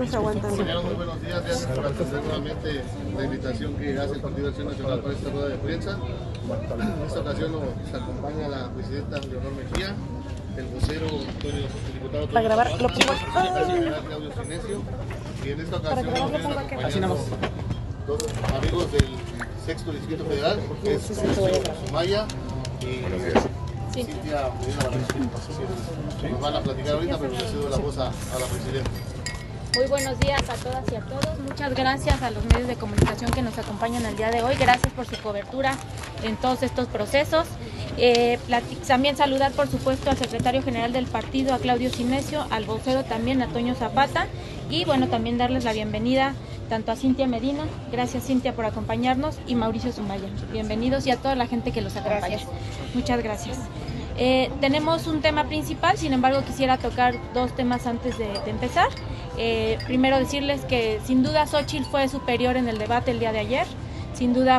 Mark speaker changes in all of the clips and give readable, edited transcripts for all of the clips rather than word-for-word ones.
Speaker 1: se aguantan.
Speaker 2: Compañeros, muy buenos días. Gracias por atender nuevamente la invitación que hace el Partido Acción Nacional para esta rueda de prensa. En esta ocasión nos acompaña la presidenta Leonor Mejía, el vocero, el diputado
Speaker 1: Para grabar, lo pongo
Speaker 2: el general Claudio Sinesio, y en esta ocasión nos acompañan dos amigos del Sexto Distrito Federal, que es Sumaya y Cintia Medina Barrera. Nos van a platicar ahorita, pero le cedo la voz a la presidenta.
Speaker 3: Muy buenos días a todas y a todos. Muchas gracias a los medios de comunicación que nos acompañan el día de hoy. Gracias por su cobertura en todos estos procesos. También saludar, por supuesto, al secretario general del partido, a Claudio Sinesio, al vocero también, a Toño Zapata, y bueno, también darles la bienvenida tanto a Cintia Medina, gracias Cintia por acompañarnos, y Mauricio Sumaya. Bienvenidos, y a toda la gente que los acompaña. Gracias. Muchas gracias. Tenemos un tema principal, sin embargo quisiera tocar dos temas antes de empezar. Primero decirles que sin duda Xóchitl fue superior en el debate el día de ayer, sin duda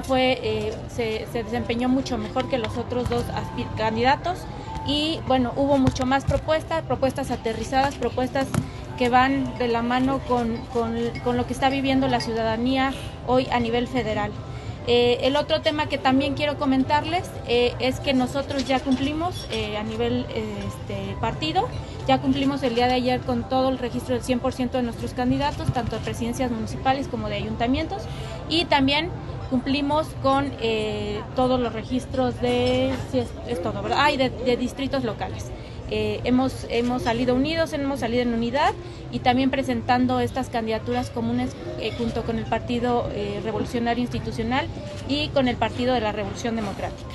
Speaker 3: se desempeñó mucho mejor que los otros dos candidatos, y bueno, hubo mucho más propuestas aterrizadas, propuestas que van de la mano con lo que está viviendo la ciudadanía hoy a nivel federal. El otro tema que también quiero comentarles es que nosotros ya cumplimos a nivel partido, ya cumplimos el día de ayer con todo el registro del 100% de nuestros candidatos, tanto de presidencias municipales como de ayuntamientos, y también cumplimos con todos los registros de, sí, es todo, ¿verdad? De distritos locales. Hemos salido unidos, hemos salido en unidad, y también presentando estas candidaturas comunes junto con el Partido Revolucionario Institucional y con el Partido de la Revolución Democrática.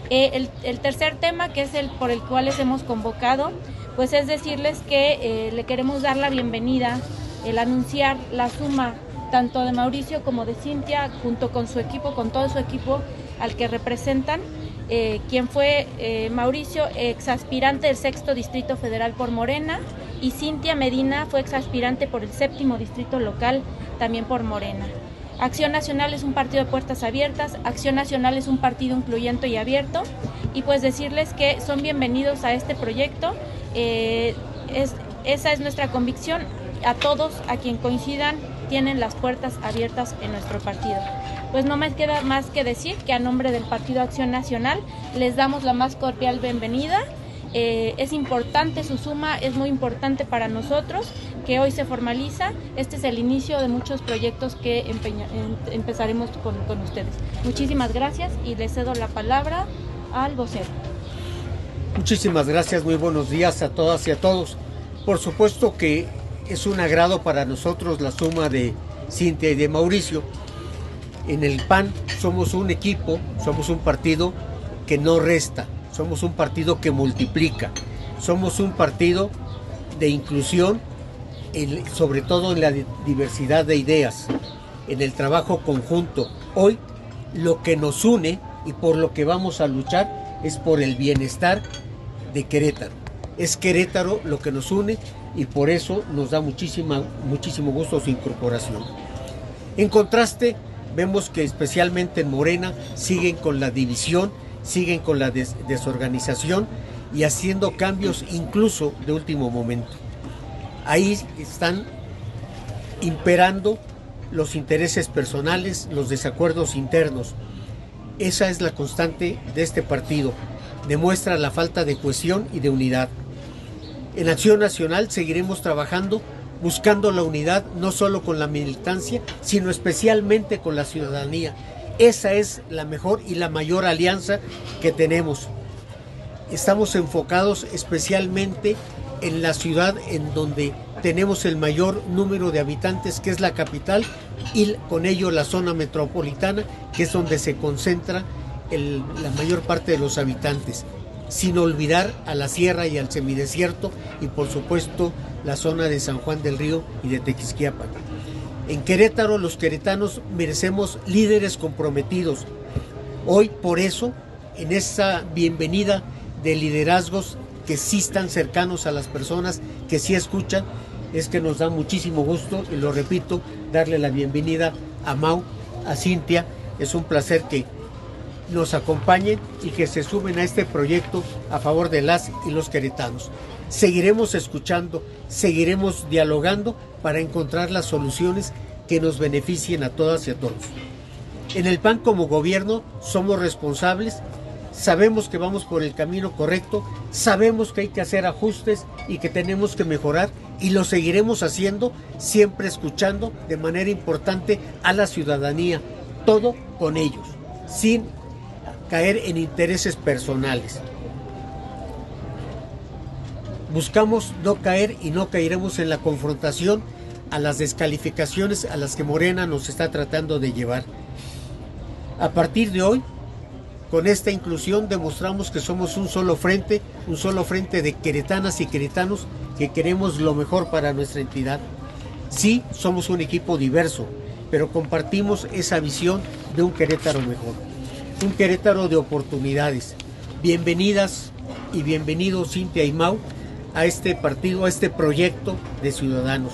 Speaker 3: El tercer tema, que es el por el cual les hemos convocado, pues es decirles que le queremos dar la bienvenida, el anunciar la suma tanto de Mauricio como de Cintia, junto con su equipo, con todo su equipo al que representan. Quien fue Mauricio, exaspirante del Sexto Distrito Federal por Morena, y Cintia Medina fue exaspirante por el Séptimo Distrito Local, también por Morena. Acción Nacional es un partido de puertas abiertas, Acción Nacional es un partido incluyente y abierto, y pues decirles que son bienvenidos a este proyecto. Esa es nuestra convicción. A todos, a quien coincidan, tienen las puertas abiertas en nuestro partido. Pues no me queda más que decir que a nombre del Partido Acción Nacional les damos la más cordial bienvenida. Es importante su suma, es muy importante para nosotros que hoy se formaliza. Este es el inicio de muchos proyectos que empezaremos con ustedes. Muchísimas gracias, y les cedo la palabra al vocero.
Speaker 4: Muchísimas gracias, muy buenos días a todas y a todos. Por supuesto que es un agrado para nosotros la suma de Cintia y de Mauricio. En el PAN somos un equipo, somos un partido que no resta, somos un partido que multiplica, somos un partido de inclusión, sobre todo en la diversidad de ideas, en el trabajo conjunto. Hoy lo que nos une y por lo que vamos a luchar es por el bienestar de Querétaro. Es Querétaro lo que nos une, y por eso nos da muchísimo gusto su incorporación. En contraste, vemos que especialmente en Morena siguen con la división, siguen con la desorganización y haciendo cambios incluso de último momento. Ahí están imperando los intereses personales, los desacuerdos internos. Esa es la constante de este partido. Demuestra la falta de cohesión y de unidad. En Acción Nacional seguiremos trabajando, buscando la unidad, no solo con la militancia, sino especialmente con la ciudadanía. Esa es la mejor y la mayor alianza que tenemos. Estamos enfocados especialmente en la ciudad en donde tenemos el mayor número de habitantes, que es la capital, y con ello la zona metropolitana, que es donde se concentra la mayor parte de los habitantes, sin olvidar a la sierra y al semidesierto, y por supuesto la zona de San Juan del Río y de Tequisquiapan. En Querétaro, los queretanos merecemos líderes comprometidos. Hoy, por eso, en esa bienvenida de liderazgos que sí están cercanos a las personas, que sí escuchan, es que nos da muchísimo gusto, y lo repito, darle la bienvenida a Mau, a Cintia. Es un placer que nos acompañen y que se sumen a este proyecto a favor de las y los queretanos. seguiremos escuchando, seguiremos dialogando para encontrar las soluciones que nos beneficien a todas y a todos. En el PAN como gobierno somos responsables, sabemos que vamos por el camino correcto, sabemos que hay que hacer ajustes y que tenemos que mejorar y lo seguiremos haciendo, siempre escuchando de manera importante a la ciudadanía, todo con ellos, sin caer en intereses personales. Buscamos no caer y no caeremos en la confrontación, a las descalificaciones a las que Morena nos está tratando de llevar. A partir de hoy, con esta inclusión demostramos que somos un solo frente de queretanas y queretanos que queremos lo mejor para nuestra entidad. Sí, somos un equipo diverso, pero compartimos esa visión de un Querétaro mejor, un Querétaro de oportunidades. Bienvenidas y bienvenidos Cintia y Mau a este partido, a este proyecto de ciudadanos.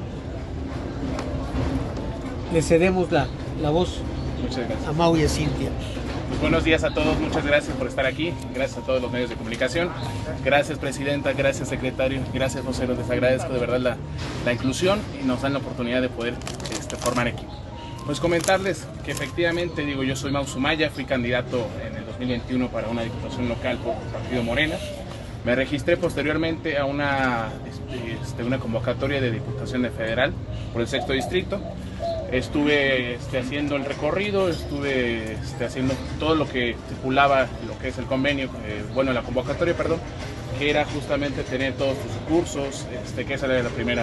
Speaker 4: Le cedemos la voz a Mau y a Cintia.
Speaker 1: Pues buenos días a todos, muchas gracias por estar aquí, gracias a todos los medios de comunicación, gracias presidenta, gracias secretario, gracias voceros, les agradezco de verdad la inclusión y nos dan la oportunidad de poder formar equipo. Pues comentarles que efectivamente, yo soy Mau Sumaya, fui candidato en el 2021 para una diputación local por el Partido Morena, me registré posteriormente a una convocatoria de diputación de federal por el 6º distrito. Estuve haciendo el recorrido, estuve haciendo todo lo que estipulaba lo que es el convenio, la convocatoria, perdón, que era justamente tener todos sus recursos, que esa era la primera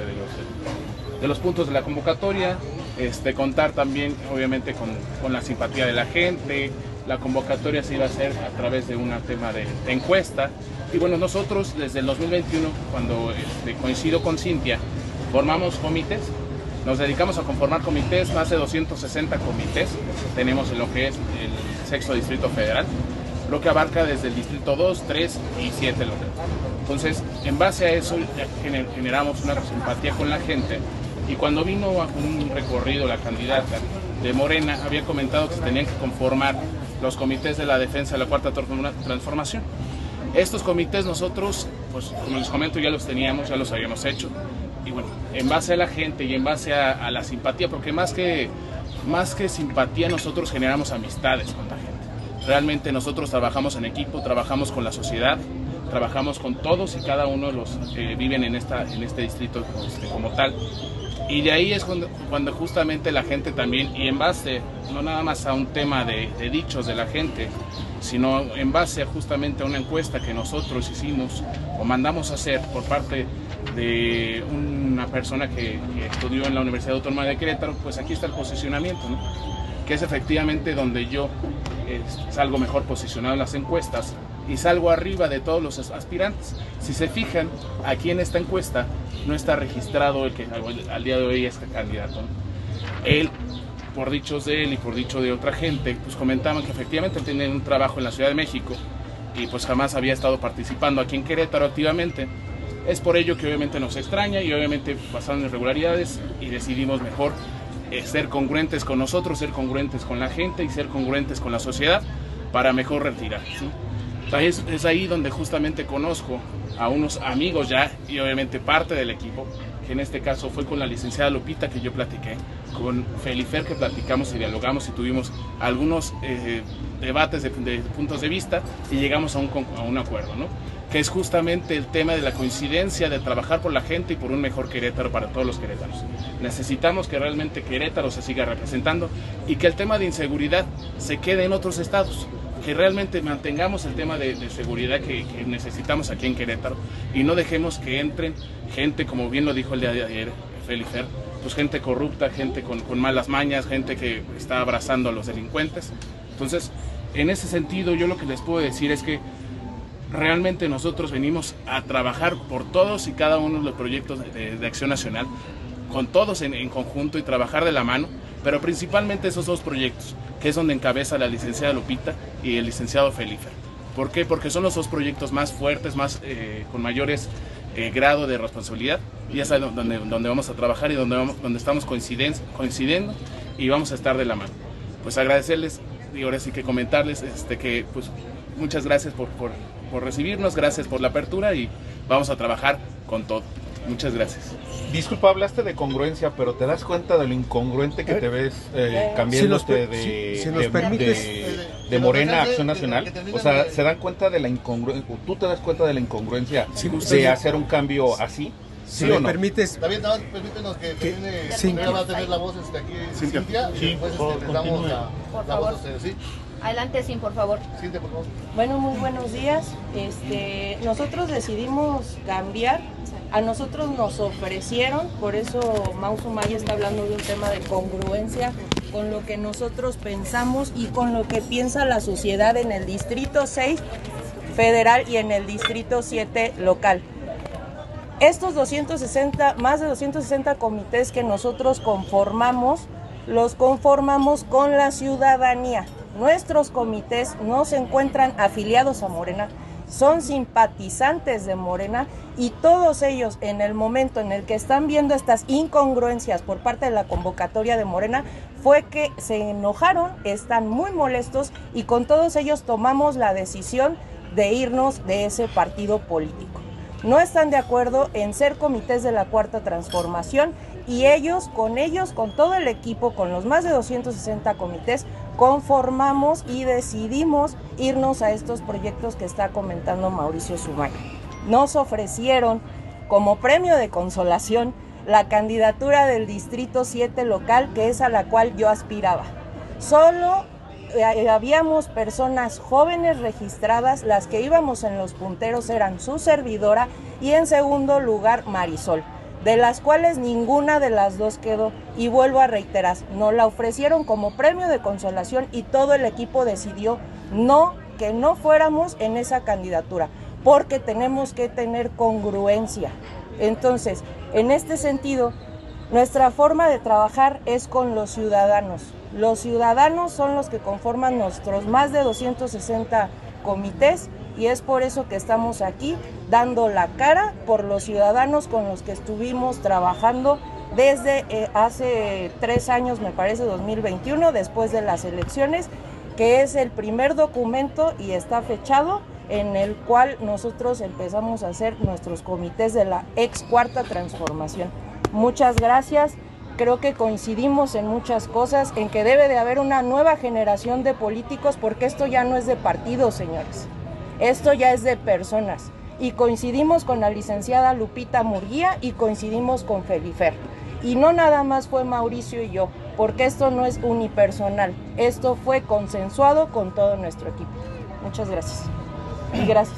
Speaker 1: de los puntos de la convocatoria, contar también obviamente con la simpatía de la gente. La convocatoria se iba a hacer a través de un tema de encuesta y bueno, nosotros desde el 2021, cuando coincido con Cintia, formamos comités. Nos dedicamos a conformar comités, más de 260 comités tenemos en lo que es el 6º Distrito Federal, lo que abarca desde el Distrito 2, 3 y 7 local. Entonces, en base a eso generamos una simpatía con la gente y cuando vino a un recorrido la candidata de Morena, había comentado que se tenían que conformar los comités de la defensa de la Cuarta Transformación. Estos comités nosotros, pues como les comento, ya los teníamos, ya los habíamos hecho. Y bueno, en base a la gente y en base a la simpatía, porque más que simpatía nosotros generamos amistades con la gente. Realmente nosotros trabajamos en equipo, trabajamos con la sociedad, trabajamos con todos y cada uno de los que viven en este distrito como tal. Y de ahí es cuando justamente la gente también, y en base no nada más a un tema de dichos de la gente, sino en base justamente a una encuesta que nosotros hicimos o mandamos a hacer por parte de una persona que estudió en la Universidad Autónoma de Querétaro, pues aquí está el posicionamiento, ¿no? Que es efectivamente donde yo salgo mejor posicionado en las encuestas y salgo arriba de todos los aspirantes. Si se fijan, aquí en esta encuesta no está registrado el que al día de hoy es candidato, ¿no? Él, por dichos de él y por dicho de otra gente, pues comentaban que efectivamente él tiene un trabajo en la Ciudad de México y pues jamás había estado participando aquí en Querétaro activamente. Es por ello que obviamente nos extraña y obviamente pasaron irregularidades y decidimos mejor ser congruentes con nosotros, ser congruentes con la gente y ser congruentes con la sociedad para mejor retirar, ¿sí? Es ahí donde justamente conozco a unos amigos ya y obviamente parte del equipo, que en este caso fue con la licenciada Lupita que yo platiqué, con Felifer que platicamos y dialogamos y tuvimos algunos debates de puntos de vista y llegamos a un acuerdo, ¿no? Que es justamente el tema de la coincidencia de trabajar por la gente y por un mejor Querétaro para todos los querétanos. Necesitamos que realmente Querétaro se siga representando y que el tema de inseguridad se quede en otros estados, que realmente mantengamos el tema de seguridad que necesitamos aquí en Querétaro y no dejemos que entren gente, como bien lo dijo el día de ayer Felifer, pues gente corrupta, gente con malas mañas, gente que está abrazando a los delincuentes. Entonces, en ese sentido, yo lo que les puedo decir es que realmente nosotros venimos a trabajar por todos y cada uno de los proyectos de Acción Nacional, con todos en conjunto y trabajar de la mano, pero principalmente esos dos proyectos, que es donde encabeza la licenciada Lupita y el licenciado Felifer. ¿Por qué? Porque son los dos proyectos más fuertes, con mayores grado de responsabilidad, y es donde vamos a trabajar y donde estamos coincidiendo y vamos a estar de la mano. Pues agradecerles y ahora sí que comentarles que pues muchas gracias por recibirnos, gracias por la apertura y vamos a trabajar con todo. Muchas gracias.
Speaker 5: Disculpa, hablaste de congruencia, pero ¿te das cuenta de lo incongruente que te ves cambiándote de Morena a Acción Nacional? O sea, ¿se dan cuenta de la incongruencia? ¿Tú te das cuenta de la incongruencia de hacer un cambio así?
Speaker 4: Si me permites...
Speaker 2: David, permítenos que primero va a tener la voz aquí Cintia, y después les damos la voz a ustedes, ¿sí?
Speaker 6: Adelante, Sin, por favor.
Speaker 2: Cintia, por favor.
Speaker 7: Bueno, muy buenos días. Nosotros decidimos cambiar. A nosotros nos ofrecieron, por eso Mau Sumaya está hablando de un tema de congruencia con lo que nosotros pensamos y con lo que piensa la sociedad en el Distrito 6 federal y en el Distrito 7 local. Estos más de 260 comités que nosotros conformamos, los conformamos con la ciudadanía. Nuestros comités no se encuentran afiliados a Morena, son simpatizantes de Morena, y todos ellos, en el momento en el que están viendo estas incongruencias por parte de la convocatoria de Morena, fue que se enojaron, están muy molestos, y con todos ellos tomamos la decisión de irnos de ese partido político. No están de acuerdo en ser comités de la Cuarta Transformación, y con todo el equipo, con los más de 260 comités, conformamos y decidimos irnos a estos proyectos que está comentando Mauricio Sumaya. Nos ofrecieron como premio de consolación la candidatura del Distrito 7 local, que es a la cual yo aspiraba. Solo habíamos personas jóvenes registradas, las que íbamos en los punteros eran su servidora y en segundo lugar Marisol, de las cuales ninguna de las dos quedó, y vuelvo a reiterar, nos la ofrecieron como premio de consolación y todo el equipo decidió que no fuéramos en esa candidatura, porque tenemos que tener congruencia. Entonces, en este sentido, nuestra forma de trabajar es con los ciudadanos. Los ciudadanos son los que conforman nuestros más de 260 comités, y es por eso que estamos aquí dando la cara por los ciudadanos con los que estuvimos trabajando desde hace 3 años, me parece, 2021, después de las elecciones, que es el primer documento y está fechado en el cual nosotros empezamos a hacer nuestros comités de la ex Cuarta Transformación. Muchas gracias. Creo que coincidimos en muchas cosas, en que debe de haber una nueva generación de políticos, porque esto ya no es de partidos, señores. Esto ya es de personas, y coincidimos con la licenciada Lupita Murguía y coincidimos con Felifer. Y no nada más fue Mauricio y yo, porque esto no es unipersonal, esto fue consensuado con todo nuestro equipo. Muchas gracias. Y gracias.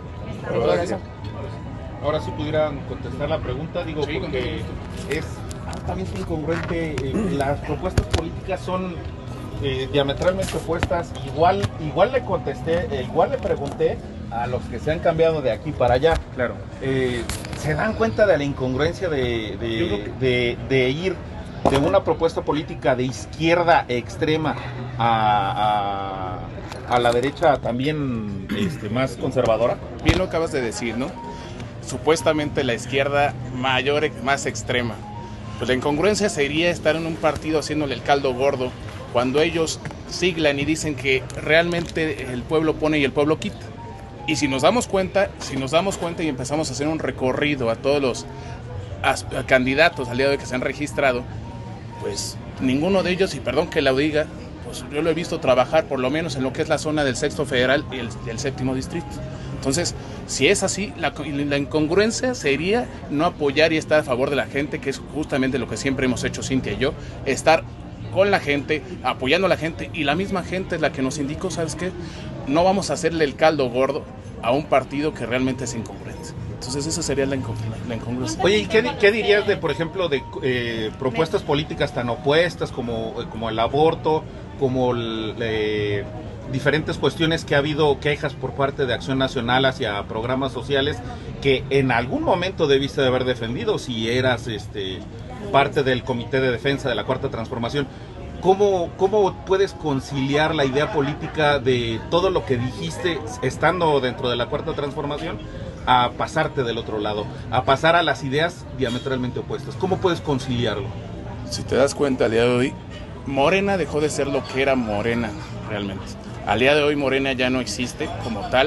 Speaker 5: Ahora sí pudieran contestar la pregunta, digo, sí, porque también es incongruente, las propuestas políticas son diametralmente opuestas. Igual le pregunté a los que se han cambiado de aquí para allá. Claro. ¿Se dan cuenta de la incongruencia de ir de una propuesta política de izquierda extrema a la derecha también más conservadora?
Speaker 1: Bien lo acabas de decir, ¿no? Supuestamente la izquierda mayor, más extrema. Pues la incongruencia sería estar en un partido haciéndole el caldo gordo, cuando ellos siglan y dicen que realmente el pueblo pone y el pueblo quita. Y si nos damos cuenta y empezamos a hacer un recorrido a todos los candidatos al día de hoy que se han registrado, pues ninguno de ellos, y perdón que lo diga, pues yo lo he visto trabajar por lo menos en lo que es la zona del sexto federal y el 7º distrito. Entonces, si es así, la incongruencia sería no apoyar y estar a favor de la gente, que es justamente lo que siempre hemos hecho Cintia y yo, estar con la gente, apoyando a la gente, y la misma gente es la que nos indicó, ¿sabes qué? No vamos a hacerle el caldo gordo a un partido que realmente es incongruente. Entonces esa sería la incongruencia.
Speaker 5: Oye, ¿y qué dirías de, por ejemplo, de propuestas políticas tan opuestas como el aborto, como diferentes cuestiones que ha habido quejas por parte de Acción Nacional hacia programas sociales que en algún momento debiste de haber defendido si eras parte del Comité de Defensa de la Cuarta Transformación? ¿Cómo puedes conciliar la idea política de todo lo que dijiste estando dentro de la Cuarta Transformación a pasarte del otro lado, a pasar a las ideas diametralmente opuestas? ¿Cómo puedes conciliarlo?
Speaker 1: Si te das cuenta, al día de hoy, Morena dejó de ser lo que era Morena realmente. Al día de hoy Morena ya no existe como tal.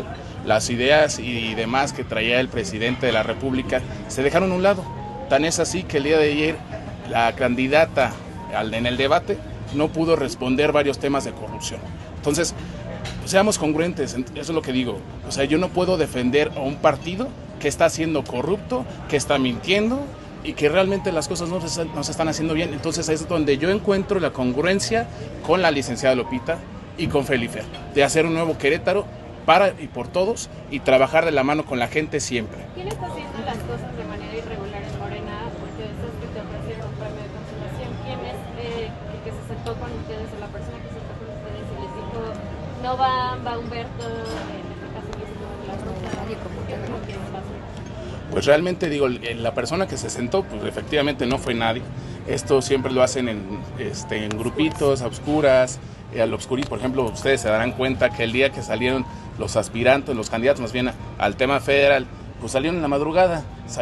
Speaker 1: las ideas y demás que traía el presidente de la República se dejaron a un lado. Tan es así que el día de ayer la candidata en el debate no pudo responder varios temas de corrupción. Entonces, seamos congruentes, eso es lo que digo. O sea, yo no puedo defender a un partido que está siendo corrupto, que está mintiendo y que realmente las cosas no se están haciendo bien. Entonces es donde yo encuentro la congruencia con la licenciada Lupita y con Felifer, de hacer un nuevo Querétaro para y por todos y trabajar de la mano con la gente siempre.
Speaker 6: ¿Quién está haciendo las cosas de manera irregular en Morena? Porque decías que te ofrecieron un premio de consolación. ¿Quién es el que se sentó con ustedes, o la persona que se sentó con ustedes y les dijo, no va Humberto, en este caso que es la rosa, nadie como que no quieren pasar?
Speaker 1: Pues realmente digo, la persona que se sentó, pues efectivamente no fue nadie. Esto siempre lo hacen en grupitos, a oscuras, al obscurí. Por ejemplo, ustedes se darán cuenta que el día que salieron los aspirantes, los candidatos más bien al tema federal, pues salieron en la madrugada,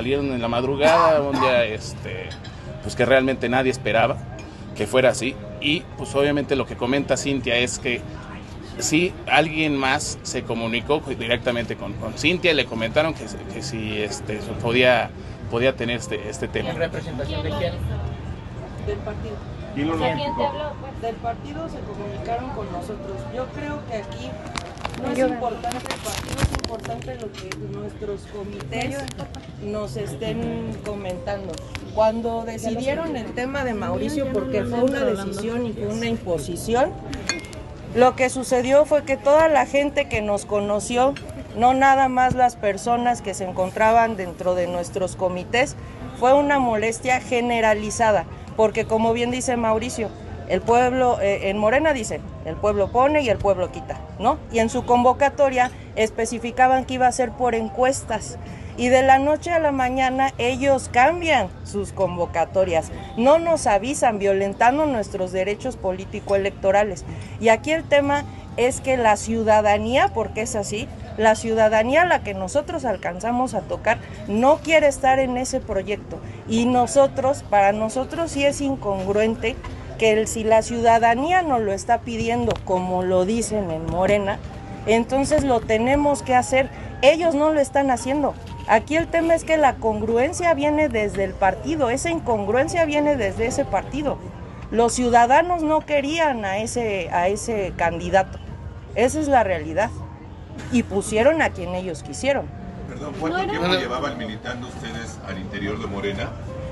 Speaker 1: un día pues que realmente nadie esperaba que fuera así. Y pues obviamente lo que comenta Cintia es que sí, alguien más se comunicó directamente con Cintia y le comentaron que si podía tener este tema.
Speaker 4: ¿En representación de quién?
Speaker 7: Del partido.
Speaker 6: ¿Quién te habló?
Speaker 7: Del partido se comunicaron con nosotros. Yo creo que aquí no es importante el partido, es importante lo que nuestros comités nos estén comentando. Cuando decidieron el tema de Mauricio, porque fue una decisión y fue una imposición, lo que sucedió fue que toda la gente que nos conoció, no nada más las personas que se encontraban dentro de nuestros comités, fue una molestia generalizada, porque como bien dice Mauricio, el pueblo, en Morena dicen, el pueblo pone y el pueblo quita, ¿no? Y en su convocatoria especificaban que iba a ser por encuestas. Y de la noche a la mañana ellos cambian sus convocatorias, no nos avisan, violentando nuestros derechos político-electorales. Y aquí el tema es que la ciudadanía, porque es así, la ciudadanía a la que nosotros alcanzamos a tocar no quiere estar en ese proyecto. Y para nosotros sí es incongruente que si la ciudadanía nos lo está pidiendo, como lo dicen en Morena, entonces lo tenemos que hacer. Ellos no lo están haciendo. Aquí el tema es que la congruencia viene desde el partido, esa incongruencia viene desde ese partido. Los ciudadanos no querían a ese candidato, esa es la realidad, y pusieron a quien ellos quisieron.
Speaker 8: Perdón, ¿cuánto tiempo llevaban militando ustedes al interior de Morena?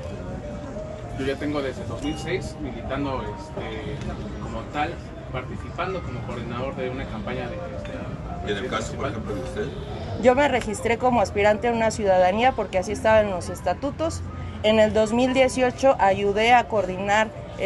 Speaker 1: Yo ya tengo desde 2006 militando como tal, participando como coordinador de una campaña de...
Speaker 8: ¿En el caso, por ejemplo, de usted?
Speaker 7: Yo me registré como aspirante a una ciudadanía porque así estaba en los estatutos. En el 2018 ayudé a coordinar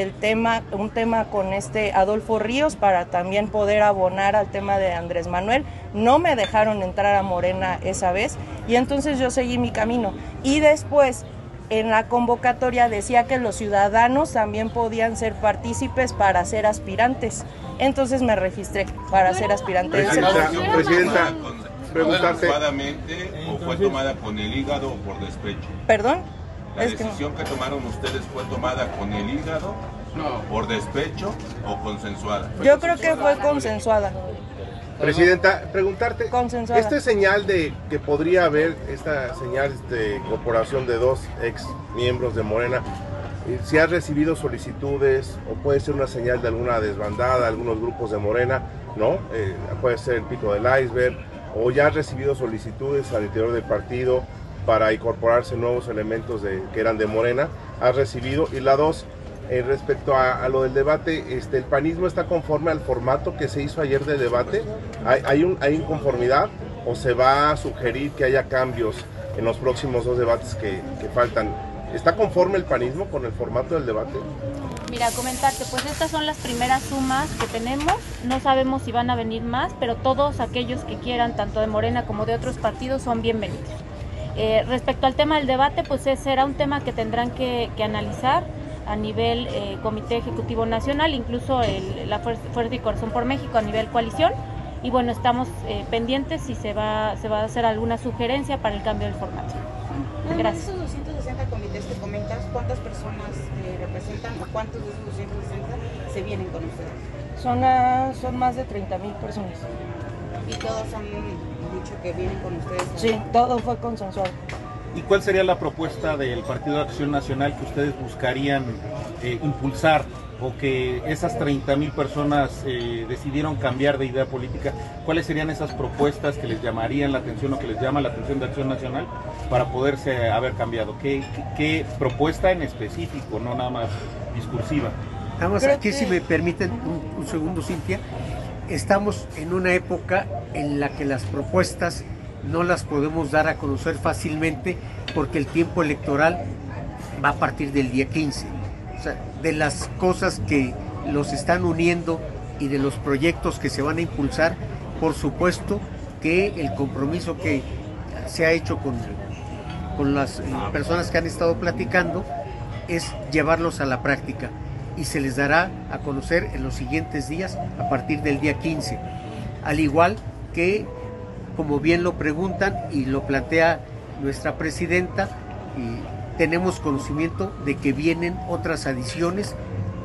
Speaker 7: un tema con Adolfo Ríos para también poder abonar al tema de Andrés Manuel. No me dejaron entrar a Morena esa vez y entonces yo seguí mi camino. Y después en la convocatoria decía que los ciudadanos también podían ser partícipes para ser aspirantes. Entonces me registré para ser aspirante.
Speaker 8: Presidenta, preguntarte, ¿o fue tomada con el hígado o por despecho?
Speaker 7: ¿Perdón?
Speaker 8: ¿La decisión que tomaron ustedes fue tomada con el hígado, por despecho o consensuada?
Speaker 7: Yo creo que fue consensuada.
Speaker 9: Presidenta, preguntarte,
Speaker 7: consensuada.
Speaker 9: Este señal de que podría haber esta señal de incorporación de dos ex miembros de Morena, si has recibido solicitudes o puede ser una señal de alguna desbandada, algunos grupos de Morena, ¿no? Puede ser el pico del iceberg, o ya has recibido solicitudes al interior del partido para incorporarse nuevos elementos que eran de Morena, has recibido. Y la dos, respecto a lo del debate, ¿el panismo está conforme al formato que se hizo ayer del debate? ¿Hay inconformidad o se va a sugerir que haya cambios en los próximos dos debates que faltan? ¿Está conforme el panismo con el formato del debate?
Speaker 3: Mira, comentarte, pues estas son las primeras sumas que tenemos, no sabemos si van a venir más, pero todos aquellos que quieran, tanto de Morena como de otros partidos, son bienvenidos. Respecto al tema del debate, pues será un tema que tendrán que analizar a nivel Comité Ejecutivo Nacional, incluso la Fuerza y Corazón por México a nivel coalición, y bueno, estamos pendientes si se va a hacer alguna sugerencia para el cambio del formato. Gracias.
Speaker 10: De esos 260 comités que comentas, ¿cuántas personas representan o cuántos de esos 260 se vienen con ustedes?
Speaker 7: Son más de 30,000 personas.
Speaker 10: ¿Y todos son dicho que vienen con ustedes.
Speaker 7: Sí, todo fue consensuado.
Speaker 5: ¿Y cuál sería la propuesta del Partido de Acción Nacional que ustedes buscarían impulsar, o que esas 30,000 personas decidieron cambiar de idea política? ¿Cuáles serían esas propuestas que les llamarían la atención o que les llama la atención de Acción Nacional para poderse haber cambiado? ¿Qué propuesta en específico, no nada más discursiva?
Speaker 4: Nada más aquí, si me permiten un segundo, Cintia, estamos en una época en la que las propuestas no las podemos dar a conocer fácilmente porque el tiempo electoral va a partir del día 15. O sea, de las cosas que los están uniendo y de los proyectos que se van a impulsar, por supuesto que el compromiso que se ha hecho con las personas que han estado platicando es llevarlos a la práctica, y se les dará a conocer en los siguientes días a partir del día 15. Al igual que, como bien lo preguntan y lo plantea nuestra presidenta, tenemos conocimiento de que vienen otras adiciones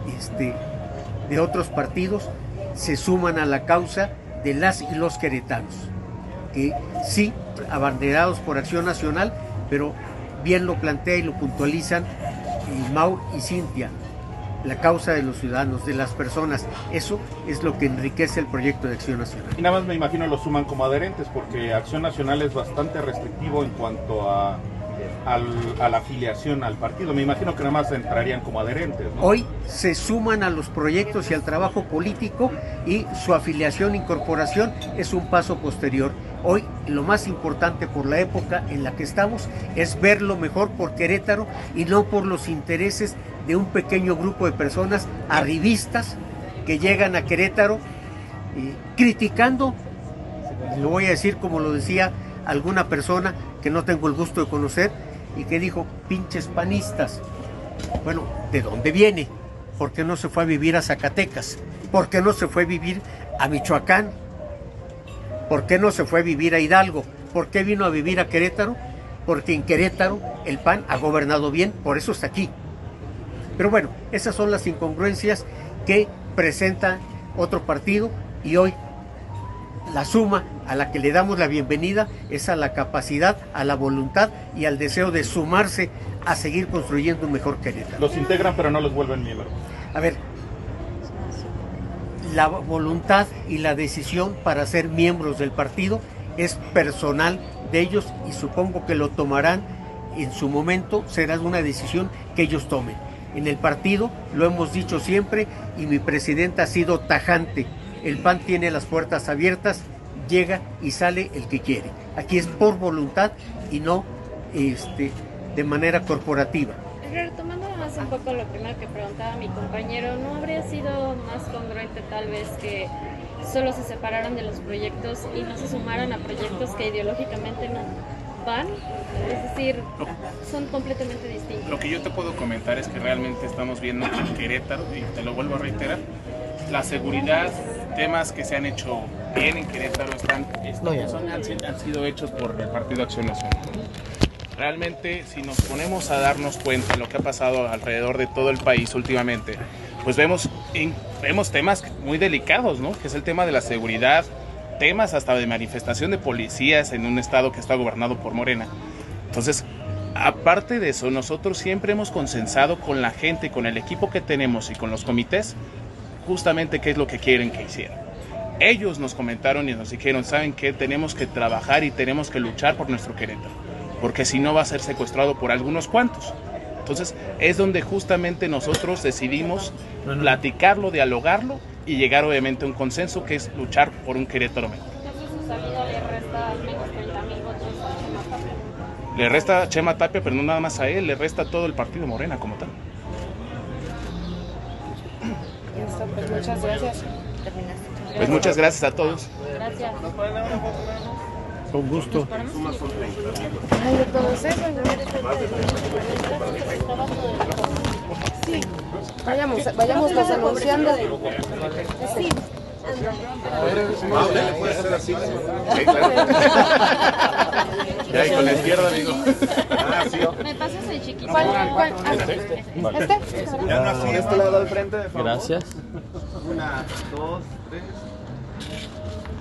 Speaker 4: de otros partidos, se suman a la causa de las y los queretanos, que sí, abanderados por Acción Nacional, pero bien lo plantea y lo puntualizan Mau y Cintia, la causa de los ciudadanos, de las personas. Eso es lo que enriquece el proyecto de Acción Nacional.
Speaker 5: Y nada más me imagino lo suman como adherentes, porque Acción Nacional es bastante restrictivo en cuanto a la afiliación al partido. Me imagino que nada más entrarían como adherentes, ¿no?
Speaker 4: Hoy se suman a los proyectos y al trabajo político, y su afiliación, incorporación es un paso posterior. Hoy lo más importante por la época en la que estamos es ver lo mejor por Querétaro y no por los intereses de un pequeño grupo de personas arribistas que llegan a Querétaro criticando, lo voy a decir como lo decía alguna persona que no tengo el gusto de conocer, y que dijo: pinches panistas. Bueno, ¿de dónde viene? ¿Por qué no se fue a vivir a Zacatecas? ¿Por qué no se fue a vivir a Michoacán? ¿Por qué no se fue a vivir a Hidalgo? ¿Por qué vino a vivir a Querétaro? Porque en Querétaro el PAN ha gobernado bien, por eso está aquí. Pero bueno, esas son las incongruencias que presenta otro partido, y hoy la suma a la que le damos la bienvenida es a la capacidad, a la voluntad y al deseo de sumarse a seguir construyendo un mejor Querétaro.
Speaker 5: Los integran pero no los vuelven miembros.
Speaker 4: A ver, la voluntad y la decisión para ser miembros del partido es personal de ellos, y supongo que lo tomarán en su momento, será una decisión que ellos tomen. En el partido lo hemos dicho siempre, y mi presidenta ha sido tajante: el PAN tiene las puertas abiertas, llega y sale el que quiere. Aquí es por voluntad y no de manera corporativa.
Speaker 6: Retomando más un poco lo primero que preguntaba mi compañero, ¿no habría sido más congruente tal vez que solo se separaran de los proyectos y no se sumaran a proyectos que ideológicamente no van? Es decir, son completamente distintos.
Speaker 1: Lo que yo te puedo comentar es que realmente estamos viendo que en Querétaro, y te lo vuelvo a reiterar, la seguridad, temas que se han hecho bien en Querétaro han sido hechos por el Partido Acción Nacional. Realmente, si nos ponemos a darnos cuenta de lo que ha pasado alrededor de todo el país últimamente, pues vemos temas muy delicados, ¿no? Que es el tema de la seguridad, temas hasta de manifestación de policías en un estado que está gobernado por Morena. Entonces, aparte de eso, nosotros siempre hemos consensado con la gente, con el equipo que tenemos y con los comités, justamente qué es lo que quieren que hicieran. Ellos nos comentaron y nos dijeron: ¿saben qué? Tenemos que trabajar y tenemos que luchar por nuestro Querétaro, porque si no va a ser secuestrado por algunos cuantos. Entonces es donde justamente nosotros decidimos platicarlo, dialogarlo y llegar obviamente a un consenso, que es luchar por un Querétaro mejor.
Speaker 6: Entonces su salida le resta al menos 30,000 votos a Chema Tapia.
Speaker 1: Le resta a Chema Tapia, pero no nada más a él, le resta a todo el partido Morena como tal.
Speaker 10: Pues muchas gracias.
Speaker 1: Pues muchas gracias a todos.
Speaker 6: Gracias.
Speaker 4: Con gusto.
Speaker 10: Ay, de todos esos. Sí. Vayamos pues anunciando. Sí.
Speaker 2: Puede ser así.
Speaker 1: Ya, y con la izquierda, amigo.
Speaker 6: Me pasas el chiquito.
Speaker 10: ¿Cuál?
Speaker 2: Ya no así, este lado al frente, de favor.
Speaker 11: Gracias.
Speaker 2: 1, 2.